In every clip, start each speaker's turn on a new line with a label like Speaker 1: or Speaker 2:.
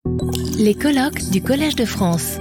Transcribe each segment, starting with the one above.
Speaker 1: Les colloques du Collège de France.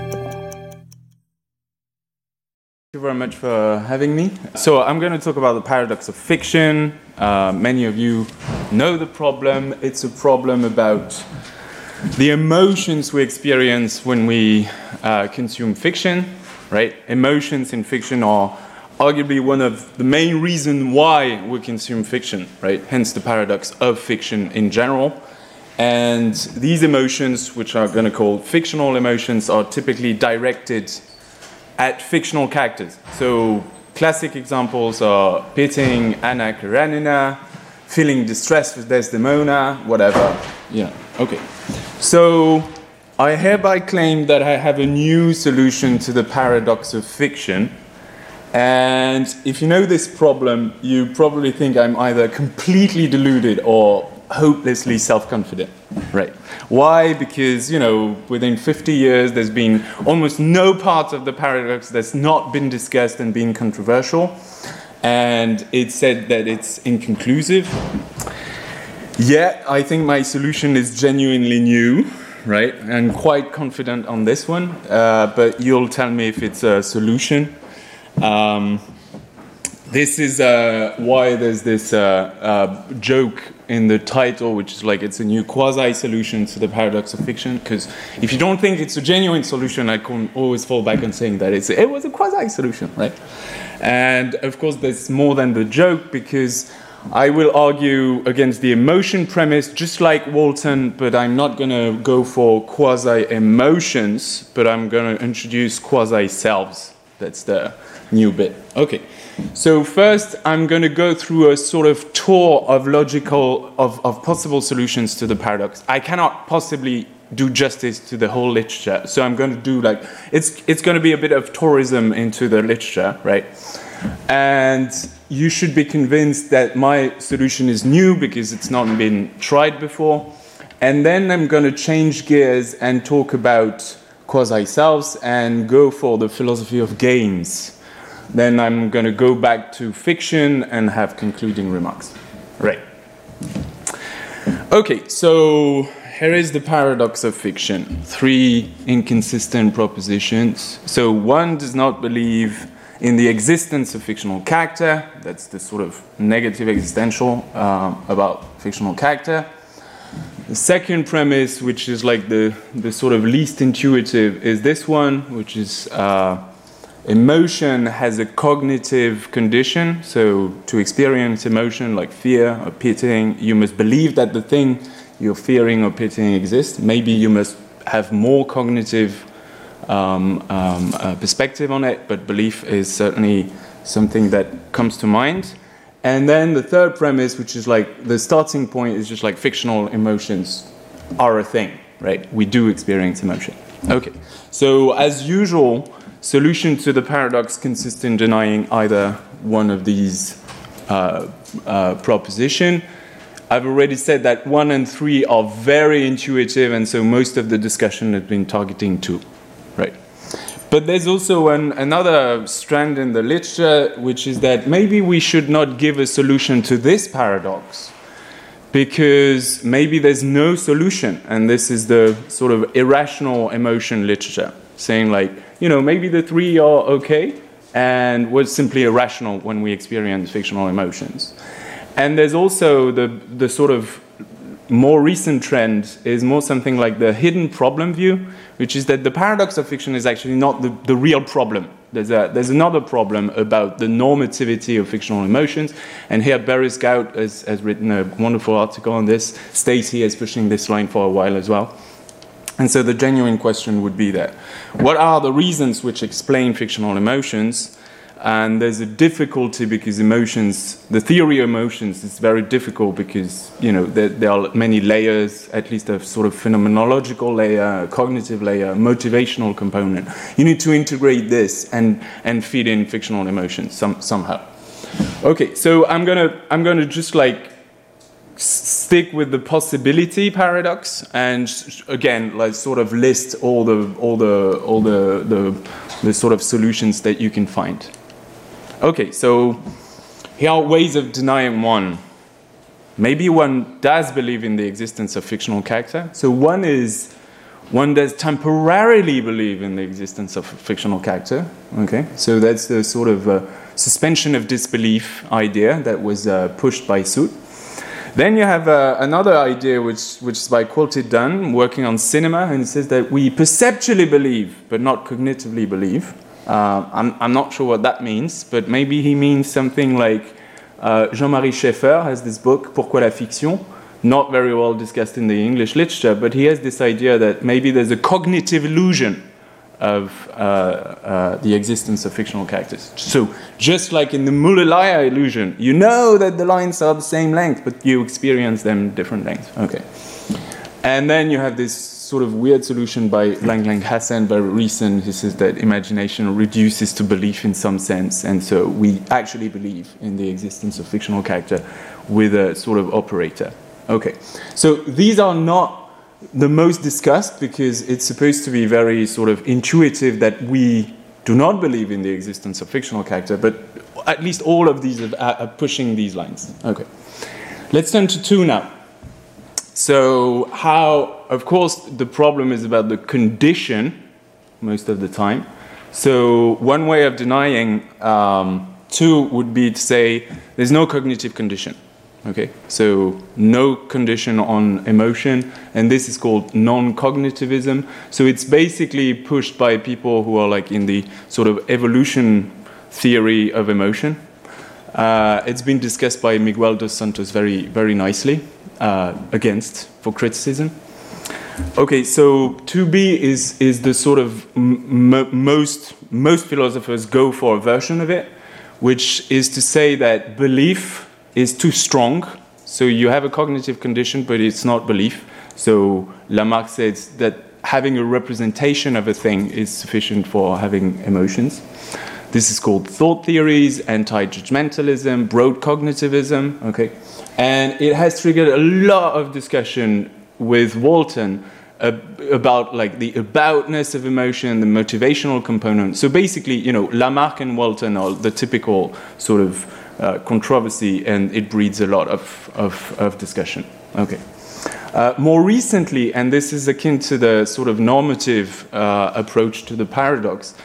Speaker 2: Thank you very much for having me. So I'm going to talk about the paradox of fiction. Many of you know the problem. It's a problem about the emotions we experience when we consume fiction, right? Emotions in fiction are arguably one of the main reasons why we consume fiction, right? Hence the paradox of fiction in general. And these emotions, which are going to call fictional emotions, are typically directed at fictional characters. So classic examples are pitying Anna Karenina, feeling distressed with Desdemona, whatever. Yeah, okay. So I hereby claim that I have a new solution to the paradox of fiction. And if you know this problem, you probably think I'm either completely deluded or hopelessly self-confident, right? Why? Because, within 50 years, there's been almost no part of the paradox that's not been discussed and been controversial. And it's said that it's inconclusive. Yet, I think my solution is genuinely new, right? I'm quite confident on this one, but you'll tell me if it's a solution. This is why there's this joke in the title, which is like it's a new quasi-solution to the paradox of fiction. Because if you don't think it's a genuine solution, I can always fall back on saying that it was a quasi-solution, right? And of course, there's more than the joke, because I will argue against the emotion premise, just like Walton, but I'm not going to go for quasi-emotions, but I'm going to introduce quasi-selves. That's the new bit. Okay. So first, I'm going to go through a sort of tour of of possible solutions to the paradox. I cannot possibly do justice to the whole literature, so I'm going to do it's going to be a bit of tourism into the literature, right? And you should be convinced that my solution is new because it's not been tried before. And then I'm going to change gears and talk about quasi-selves and go for the philosophy of games. Then I'm going to go back to fiction and have concluding remarks. Right. Okay, so here is the paradox of fiction. 3 inconsistent propositions. So one does not believe in the existence of fictional character. That's the sort of negative existential about fictional character. The second premise, which is like the sort of least intuitive, is this one, which is emotion has a cognitive condition. So to experience emotion like fear or pitying, you must believe that the thing you're fearing or pitying exists. Maybe you must have more cognitive perspective on it, but belief is certainly something that comes to mind. And then the third premise, which is like the starting point, is just like fictional emotions are a thing, right? We do experience emotion. Okay, so as usual, solution to the paradox consists in denying either one of these proposition. I've already said that 1 and 3 are very intuitive, and so most of the discussion has been targeting 2, right? But there's also another strand in the literature, which is that maybe we should not give a solution to this paradox, because maybe there's no solution, and this is the sort of irrational emotion literature, saying like, maybe the 3 are okay, and we're simply irrational when we experience fictional emotions. And there's also the sort of more recent trend is more something like the hidden problem view, which is that the paradox of fiction is actually not the real problem. There's another problem about the normativity of fictional emotions, and here Barry Scout has written a wonderful article on this. Stacy is pushing this line for a while as well. And so the genuine question would be that, what are the reasons which explain fictional emotions? And there's a difficulty because the theory of emotions is very difficult because, there are many layers, at least a sort of phenomenological layer, a cognitive layer, motivational component. You need to integrate this and feed in fictional emotions somehow. Okay, so I'm gonna just stick with the possibility paradox and again sort of list all the sort of solutions that you can find. Okay, so here are ways of denying one. maybe one does believe in the existence of fictional character. So one is, one does temporarily believe in the existence of a fictional character. Okay, so that's the sort of suspension of disbelief idea that was pushed by Soot. Then you have another idea which is by Quilted Dunn, working on cinema, and it says that we perceptually believe, but not cognitively believe. I'm not sure what that means, but maybe he means something like Jean-Marie Schaeffer has this book, Pourquoi la fiction? Not very well discussed in the English literature, but he has this idea that maybe there's a cognitive illusion of the existence of fictional characters. So just like in the Muller-Lyer illusion, you know that the lines are the same length, but you experience them different lengths. Okay. And then you have this sort of weird solution by Lang Lang Hassan, very recent. He says that imagination reduces to belief in some sense, and so we actually believe in the existence of fictional character with a sort of operator. Okay. So these are not the most discussed because it's supposed to be very sort of intuitive that we do not believe in the existence of fictional character, but at least all of these are pushing these lines. Okay. Let's turn to 2 now. So how, of course, the problem is about the condition most of the time. So one way of denying 2 would be to say there's no cognitive condition. Okay, so no condition on emotion, and this is called non-cognitivism. So it's basically pushed by people who are like in the sort of evolution theory of emotion. It's been discussed by Miguel dos Santos very, very nicely, against for criticism. Okay, so 2B is the sort of most philosophers go for a version of it, which is to say that belief is too strong. So you have a cognitive condition, but it's not belief. So Lamarck says that having a representation of a thing is sufficient for having emotions. This is called thought theories, anti-judgmentalism, broad cognitivism, okay? And it has triggered a lot of discussion with Walton about like the aboutness of emotion, the motivational component. So basically, you know, Lamarck and Walton are the typical sort of controversy, and it breeds a lot of discussion. Okay. More recently, and this is akin to the sort of normative approach to the paradox,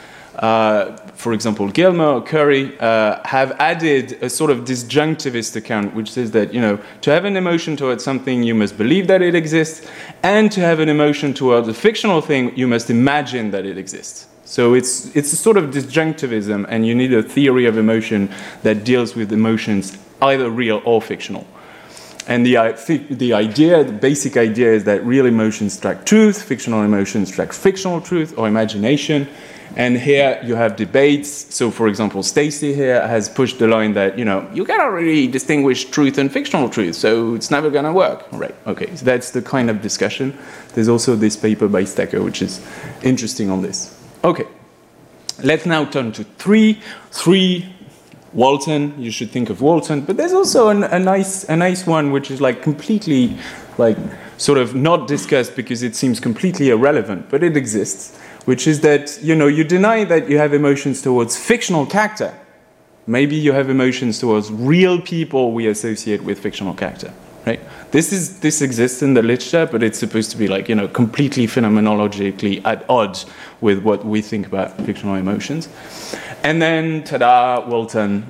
Speaker 2: for example, Gilmer or Curry have added a sort of disjunctivist account, which says that, you know, to have an emotion towards something, you must believe that it exists, and to have an emotion towards a fictional thing, you must imagine that it exists. So it's a sort of disjunctivism, and you need a theory of emotion that deals with emotions either real or fictional. And the idea, the basic idea is that real emotions track truth, fictional emotions track fictional truth or imagination. And here you have debates. So for example, Stacy here has pushed the line that, you know, you cannot really distinguish truth and fictional truth, so it's never going to work. Right, okay, so that's the kind of discussion. There's also this paper by Stecker, which is interesting on this. Okay, let's now turn to 3. 3, Walton, you should think of Walton, but there's also a nice one which is like completely, like, sort of not discussed because it seems completely irrelevant, but it exists, which is that, you know, you deny that you have emotions towards fictional character. Maybe you have emotions towards real people we associate with fictional character, right? This exists in the literature, but it's supposed to be like, you know, completely phenomenologically at odds with what we think about fictional emotions. And then, ta-da, Walton,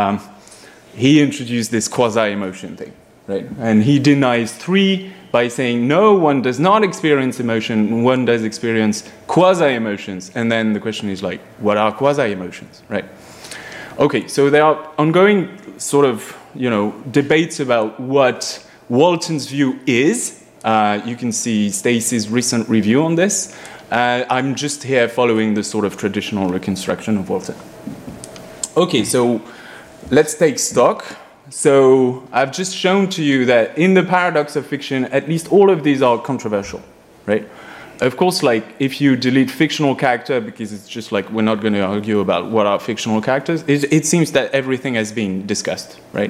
Speaker 2: he introduced this quasi-emotion thing, right? And he denies 3 by saying, no, one does not experience emotion, one does experience quasi-emotions. And then the question is like, what are quasi-emotions, right? Okay, so there are ongoing sort of, you know, debates about what Walton's view is. You can see Stacy's recent review on this. I'm just here following the sort of traditional reconstruction of Walton. Okay, so let's take stock. So I've just shown to you that in the paradox of fiction, at least all of these are controversial, right? Of course, like, if you delete fictional character, because it's just like we're not going to argue about what are fictional characters, it seems that everything has been discussed, right?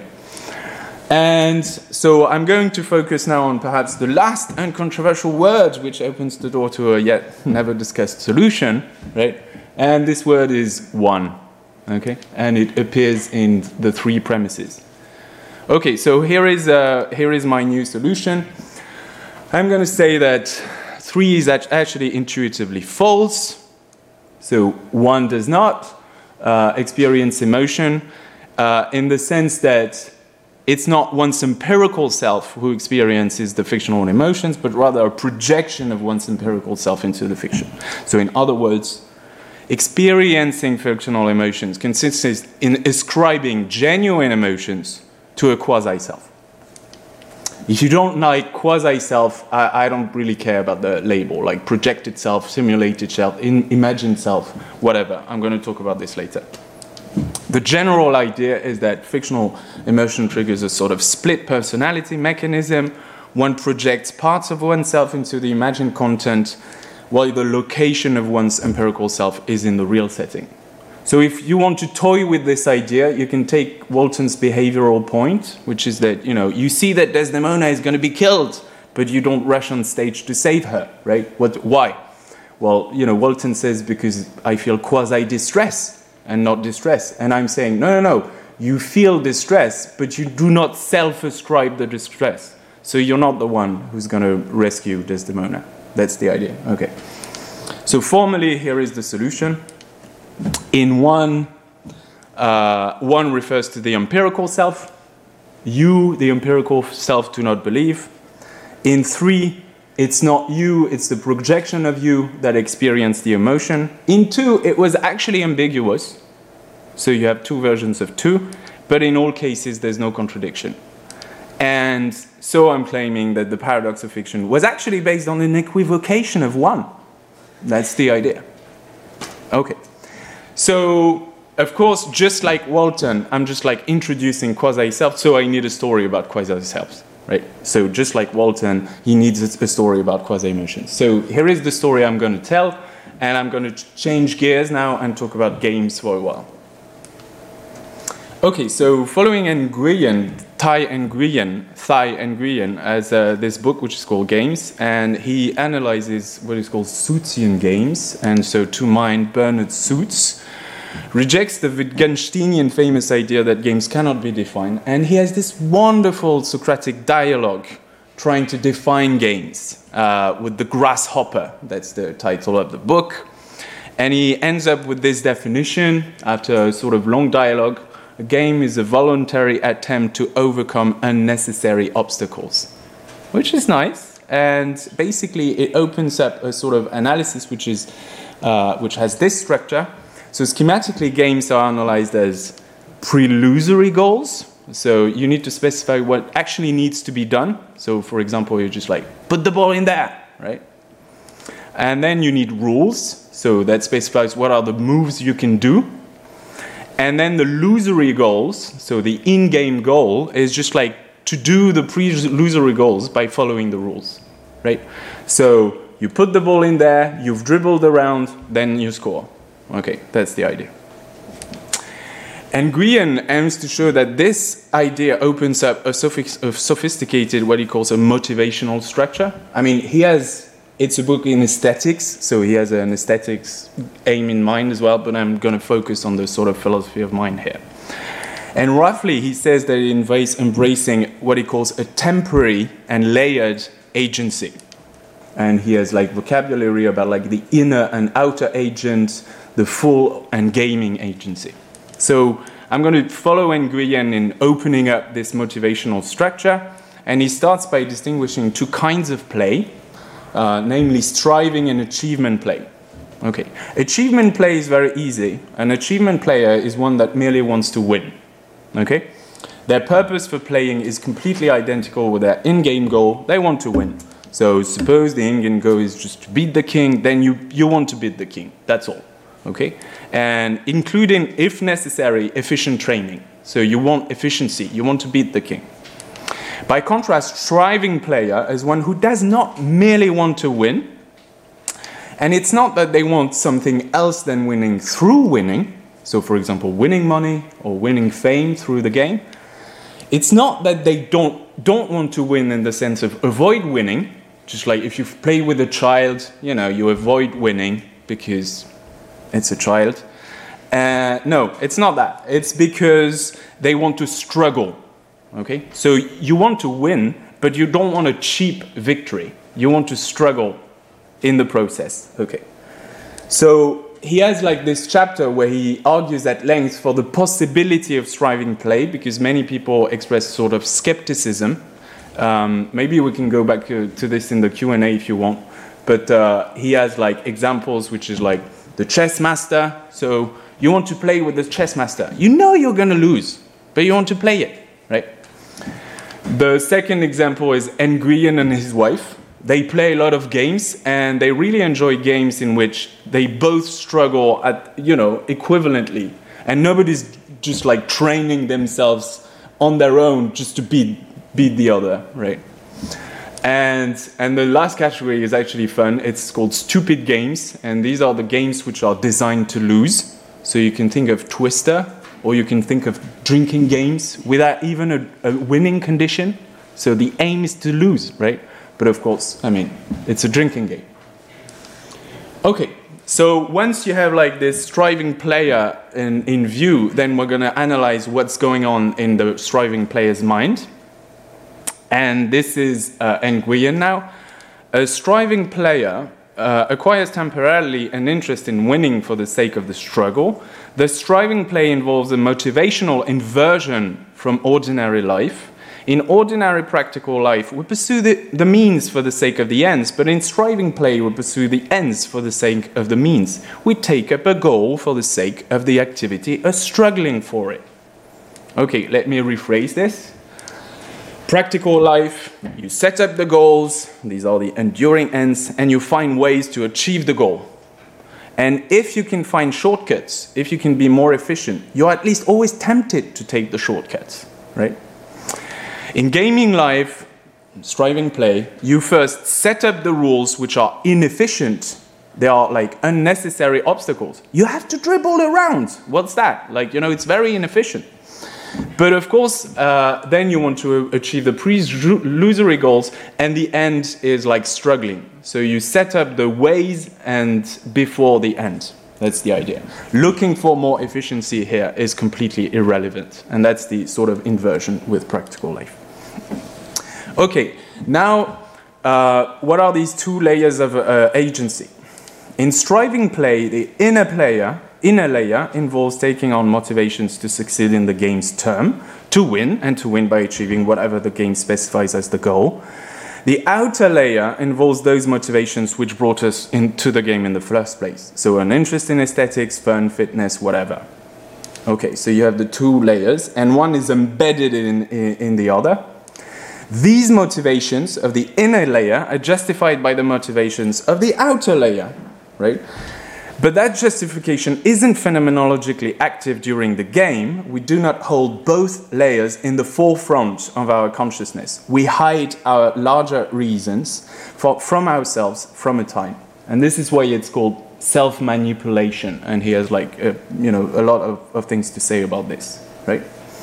Speaker 2: And so I'm going to focus now on perhaps the last uncontroversial word, which opens the door to a yet never discussed solution, right? And this word is one, okay? And it appears in the 3 premises. Okay, so here is my new solution. I'm going to say that 3 is actually intuitively false. So 1 does not experience emotion in the sense that it's not one's empirical self who experiences the fictional emotions, but rather a projection of one's empirical self into the fiction. So in other words, experiencing fictional emotions consists in ascribing genuine emotions to a quasi-self. If you don't like quasi-self, I don't really care about the label, like projected self, simulated self, imagined self, whatever. I'm going to talk about this later. The general idea is that fictional emotion triggers a sort of split personality mechanism. One projects parts of oneself into the imagined content, while the location of one's empirical self is in the real setting. So if you want to toy with this idea, you can take Walton's behavioral point, which is that, you see that Desdemona is going to be killed, but you don't rush on stage to save her, right? Why? Well, Walton says, because I feel quasi-distress and not distress. And I'm saying, no, you feel distress, but you do not self-ascribe the distress. So you're not the one who's going to rescue Desdemona. That's the idea. Okay. So formally, here is the solution. In 1, 1 refers to the empirical self. You, the empirical self, do not believe. In 3, it's not you, it's the projection of you that experience the emotion. In 2, it was actually ambiguous. So you have 2 versions of 2, but in all cases, there's no contradiction. And so I'm claiming that the paradox of fiction was actually based on an equivocation of 1. That's the idea. Okay. So, of course, just like Walton, I'm just like introducing quasi-self, so I need a story about quasi-selves, right? So just like Walton, he needs a story about quasi-emotions. So here is the story I'm going to tell, and I'm going to change gears now and talk about games for a while. Okay, so following Nguyen, Thay Nguyen has this book which is called Games, and he analyzes what is called Sootsian games. And so to mine, Bernard Suits rejects the Wittgensteinian famous idea that games cannot be defined, and he has this wonderful Socratic dialogue trying to define games with the grasshopper. That's the title of the book. And he ends up with this definition after a sort of long dialogue. A game is a voluntary attempt to overcome unnecessary obstacles, which is nice. And basically, it opens up a sort of analysis which has this structure. So schematically, games are analyzed as prelusory goals. So you need to specify what actually needs to be done. So for example, you're just like, put the ball in there, right? And then you need rules. So that specifies what are the moves you can do. And then the illusory goals, so the in-game goal, is just like to do the pre-illusory goals by following the rules, right? So you put the ball in there, you've dribbled around, then you score. Okay, that's the idea. And Nguyen aims to show that this idea opens up a sophisticated, what he calls a motivational structure. I mean, it's a book in aesthetics, so he has an aesthetics aim in mind as well, but I'm going to focus on the sort of philosophy of mind here. And roughly, he says that it involves embracing what he calls a temporary and layered agency. And he has like vocabulary about like the inner and outer agent, the full and gaming agency. So I'm going to follow Nguyen in opening up this motivational structure, and he starts by distinguishing 2 kinds of play. Namely striving and achievement play. Okay, achievement play is very easy. An achievement player is one that merely wants to win. Okay, their purpose for playing is completely identical with their in-game goal. They want to win. So suppose the in-game goal is just to beat the king, then you want to beat the king. That's all. Okay, and including, if necessary, efficient training. So you want efficiency. You want to beat the king. By contrast, striving player is one who does not merely want to win, and it's not that they want something else than winning through winning. So, for example, winning money or winning fame through the game. It's not that they don't want to win in the sense of avoid winning. Just like if you play with a child, you avoid winning because it's a child. No, it's not that. It's because they want to struggle. okay? So you want to win, but you don't want a cheap victory. You want to struggle in the process, okay? So he has like this chapter where he argues at length for the possibility of striving play, because many people express sort of skepticism. Maybe we can go back to this in the Q&A if you want. But he has like examples, which is like the chess master. So you want to play with the chess master. You know you're going to lose, but you want to play it, right? The second example is Nguyen and his wife. They play a lot of games, and they really enjoy games in which they both struggle at, equivalently. And nobody's just like training themselves on their own just to beat the other, right? And the last category is actually fun. It's called stupid games, and these are the games which are designed to lose. So you can think of Twister, or you can think of drinking games without even a winning condition. So the aim is to lose, right? But of course, it's a drinking game. Okay, so once you have like this striving player in view, then we're going to analyze what's going on in the striving player's mind. And this is Nguyen now. A striving player acquires temporarily an interest in winning for the sake of the struggle. The striving play involves a motivational inversion from ordinary life. In ordinary practical life, we pursue the means for the sake of the ends, but in striving play, we pursue the ends for the sake of the means. We take up a goal for the sake of the activity of struggling for it. Okay, let me rephrase this. Practical life, you set up the goals, these are the enduring ends, and you find ways to achieve the goal. And if you can find shortcuts, if you can be more efficient, you're at least always tempted to take the shortcuts, right? In gaming life, striving play, you first set up the rules which are inefficient. They are like unnecessary obstacles. You have to dribble around. What's that? It's very inefficient. But of course, then you want to achieve the pre-illusory goals, and the end is like struggling. So you set up the ways and before the end. That's the idea. Looking for more efficiency here is completely irrelevant, and that's the sort of inversion with practical life. Okay, now what are these two layers of agency? In striving play, the inner layer involves taking on motivations to succeed in the game's term, to win, and to win by achieving whatever the game specifies as the goal. The outer layer involves those motivations which brought us into the game in the first place. So an interest in aesthetics, fun, fitness, whatever. Okay, so you have the two layers, and one is embedded in the other. These motivations of the inner layer are justified by the motivations of the outer layer, right? But that justification isn't phenomenologically active during the game. We do not hold both layers in the forefront of our consciousness. We hide our larger reasons from ourselves from a time. And this is why it's called self-manipulation. And he has a lot of things to say about this, right?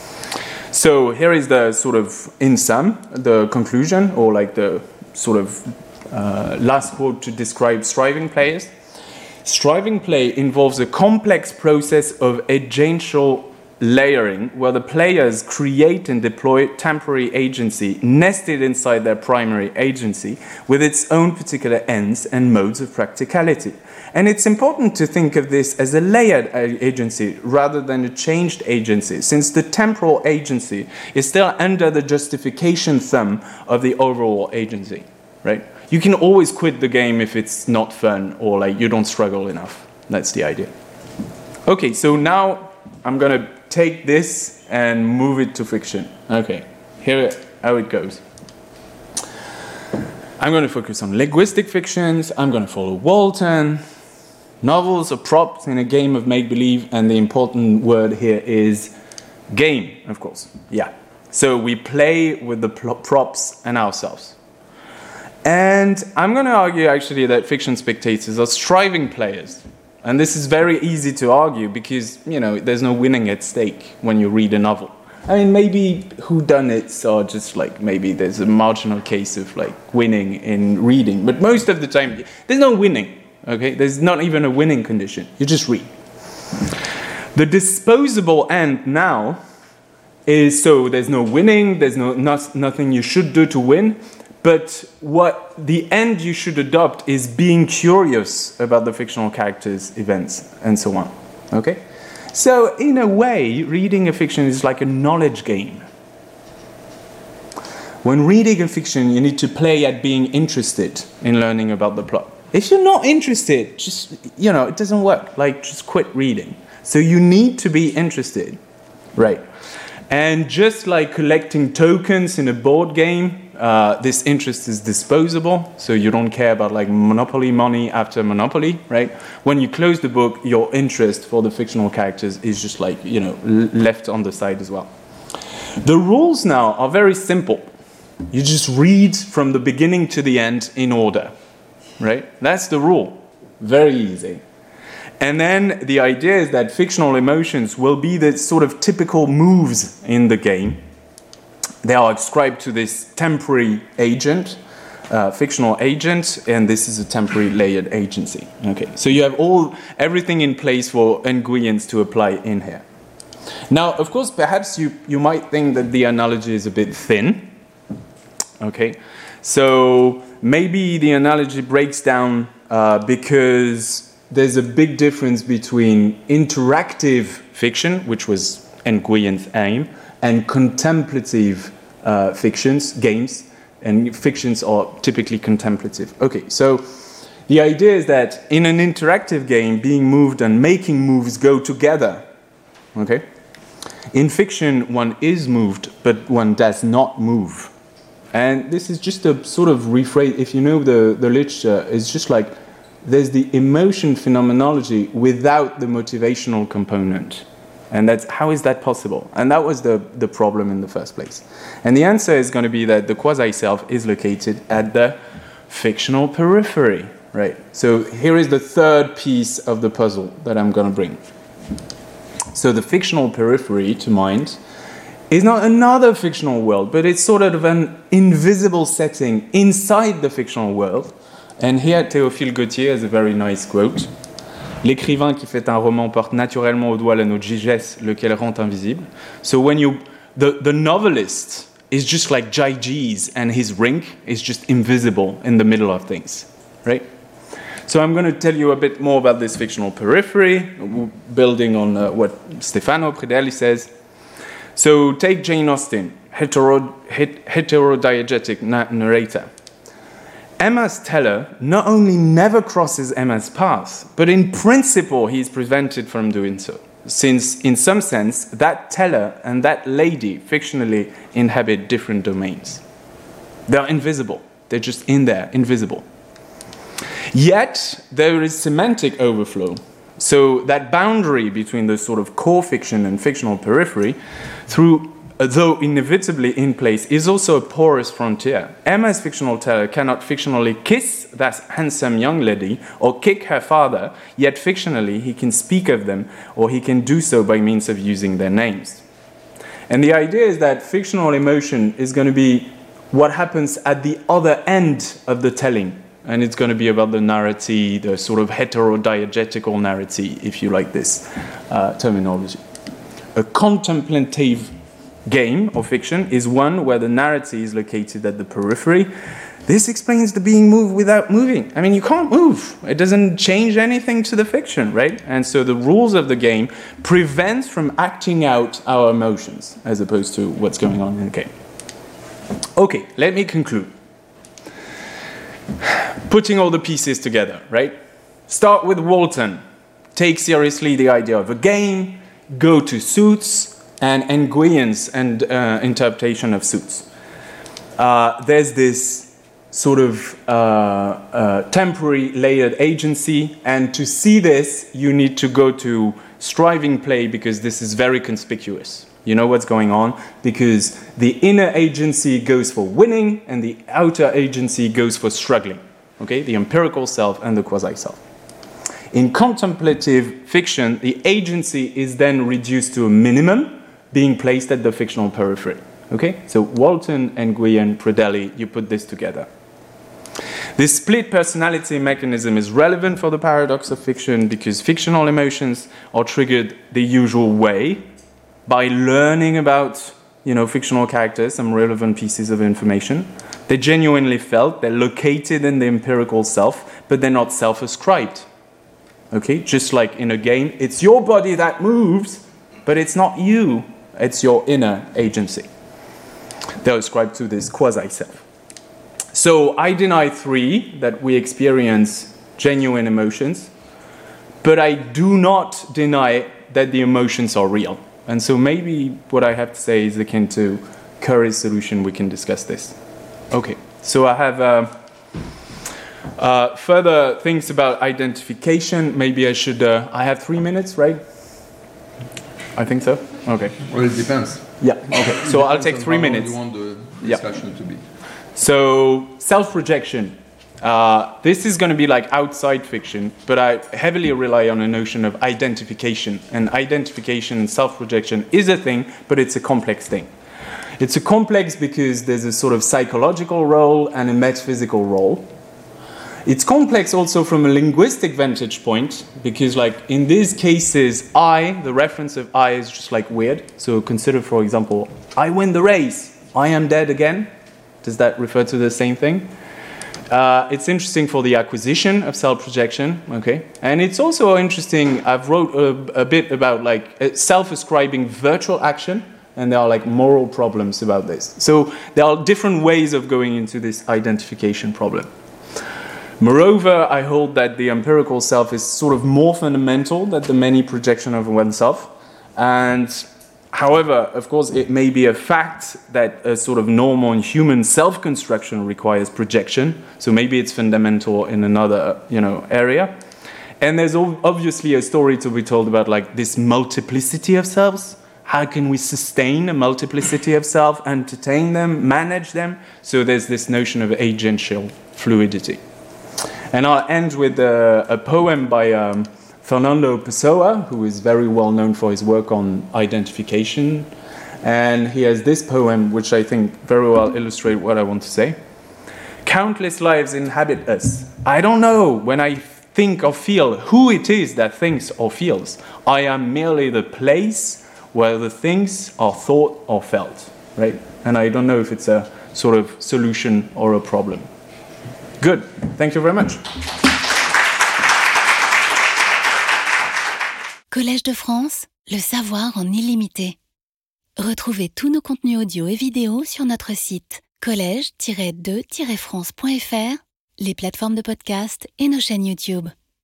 Speaker 2: So here is the sort of, in sum, the conclusion, or like the sort of last quote to describe striving players. Striving play involves a complex process of agential layering, where the players create and deploy temporary agency nested inside their primary agency with its own particular ends and modes of practicality. And it's important to think of this as a layered agency rather than a changed agency, since the temporal agency is still under the justification thumb of the overall agency, right? You can always quit the game if it's not fun or you don't struggle enough. That's the idea. Okay, so now I'm going to take this and move it to fiction. Okay, here how it goes. I'm going to focus on linguistic fictions. I'm going to follow Walton. Novels are props in a game of make-believe, and the important word here is game, of course. Yeah. So we play with the props and ourselves. And I'm going to argue, actually, that fiction spectators are striving players. And this is very easy to argue because, there's no winning at stake when you read a novel. I mean, maybe whodunits are just maybe there's a marginal case of winning in reading. But most of the time, there's no winning, okay? There's not even a winning condition. You just read. The disposable end now is so there's no winning, there's nothing you should do to win, but what the end you should adopt is being curious about the fictional characters, events, and so on. Okay? So in a way, reading a fiction is like a knowledge game. When reading a fiction, you need to play at being interested in learning about the plot. If you're not interested, just, it doesn't work. Like, just quit reading. So you need to be interested, right? And just like collecting tokens in a board game, this interest is disposable, so you don't care about like Monopoly money after Monopoly, right? When you close the book, your interest for the fictional characters is just like, left on the side as well. The rules now are very simple. You just read from the beginning to the end in order, right? That's the rule. Very easy. And then the idea is that fictional emotions will be the sort of typical moves in the game. They are ascribed to this temporary agent, fictional agent, and this is a temporary layered agency. Okay, so you have everything in place for Nguyens to apply in here. Now, of course, perhaps you might think that the analogy is a bit thin. Okay, so maybe the analogy breaks down because there's a big difference between interactive fiction, which was Nguyens' aim, and contemplative fictions, games, and fictions are typically contemplative. Okay, so the idea is that in an interactive game, being moved and making moves go together. Okay, in fiction, one is moved, but one does not move. And this is just a sort of rephrase. If you know the literature, it's just like there's the emotion phenomenology without the motivational component. And how is that possible? And that was the problem in the first place. And the answer is going to be that the quasi-self is located at the fictional periphery, right? So here is the third piece of the puzzle that I'm going to bring. So the fictional periphery, to mind, is not another fictional world, but it's sort of an invisible setting inside the fictional world. And here, Théophile Gautier has a very nice quote. L'écrivain qui fait un roman porte naturellement au doigt l'anneau de Gigès, lequel rend invisible. So when the novelist is just like Gyges, and his ring is just invisible in the middle of things, right? So I'm going to tell you a bit more about this fictional periphery, building on what Stefano Predelli says. So take Jane Austen, heterodiegetic narrator. Emma's teller not only never crosses Emma's path, but in principle he is prevented from doing so, since in some sense that teller and that lady fictionally inhabit different domains. They're invisible. They're just in there, invisible. Yet there is semantic overflow. So that boundary between the sort of core fiction and fictional periphery, though inevitably in place, is also a porous frontier. Emma's fictional teller cannot fictionally kiss that handsome young lady or kick her father, yet fictionally he can speak of them, or he can do so by means of using their names. And the idea is that fictional emotion is going to be what happens at the other end of the telling. And it's going to be about the narrative, the sort of heterodiegetical narrative, if you like this terminology. A contemplative game or fiction is one where the narrative is located at the periphery. This explains the being moved without moving. I mean, you can't move. It doesn't change anything to the fiction, right? And so the rules of the game prevent from acting out our emotions as opposed to what's going on in the game. Okay, let me conclude. Putting all the pieces together, right? Start with Walton. Take seriously the idea of a game, go to Suits, and Nguyens and interpretation of Suits. There's this sort of temporary layered agency, and to see this, you need to go to Striving Play because this is very conspicuous. You know what's going on? Because the inner agency goes for winning, and the outer agency goes for struggling. Okay, the empirical self and the quasi-self. In contemplative fiction, the agency is then reduced to a minimum, being placed at the fictional periphery. Okay, so Walton, Nguyen, Predelli, you put this together. This split personality mechanism is relevant for the paradox of fiction because fictional emotions are triggered the usual way, by learning about fictional characters, some relevant pieces of information. They're genuinely felt, they're located in the empirical self, but they're not self-ascribed. Okay, just like in a game, it's your body that moves, but it's not you, it's your inner agency. They're ascribed to this quasi-self. So I deny 3, that we experience genuine emotions, but I do not deny that the emotions are real. And so maybe what I have to say is akin to Curry's solution. We can discuss this. Okay, so I have further things about identification. Maybe I should, I have 3 minutes, right? I think so. Okay.
Speaker 3: Well, it depends.
Speaker 2: Yeah, okay. So I'll take 3 minutes.
Speaker 3: You want the discussion to be.
Speaker 2: So self-projection. This is going to be like outside fiction, but I heavily rely on a notion of identification. And identification and self-projection is a thing, but it's a complex thing. It's a complex because there's a sort of psychological role and a metaphysical role. It's complex also from a linguistic vantage point, because like in these cases, the reference of I is just like weird. So consider, for example, I win the race, I am dead again. Does that refer to the same thing? It's interesting for the acquisition of self-projection, okay? And it's also interesting, I've wrote a bit about like self-ascribing virtual action, and there are like moral problems about this. So there are different ways of going into this identification problem. Moreover, I hold that the empirical self is sort of more fundamental than the many projection of oneself. And however, of course, it may be a fact that a sort of normal and human self-construction requires projection. So maybe it's fundamental in another, area. And there's obviously a story to be told about like this multiplicity of selves. How can we sustain a multiplicity of self, entertain them, manage them? So there's this notion of agential fluidity. And I'll end with a poem by Fernando Pessoa, who is very well known for his work on identification. And he has this poem, which I think very well illustrates what I want to say. Countless lives inhabit us. I don't know when I think or feel who it is that thinks or feels. I am merely the place where the things are thought or felt, right? And I don't know if it's a sort of solution or a problem. Good. Thank you very much.
Speaker 1: Collège de France, le savoir en illimité. Retrouvez tous nos contenus audio et vidéo sur notre site collège-2-france.fr, les plateformes de podcast et nos chaînes YouTube.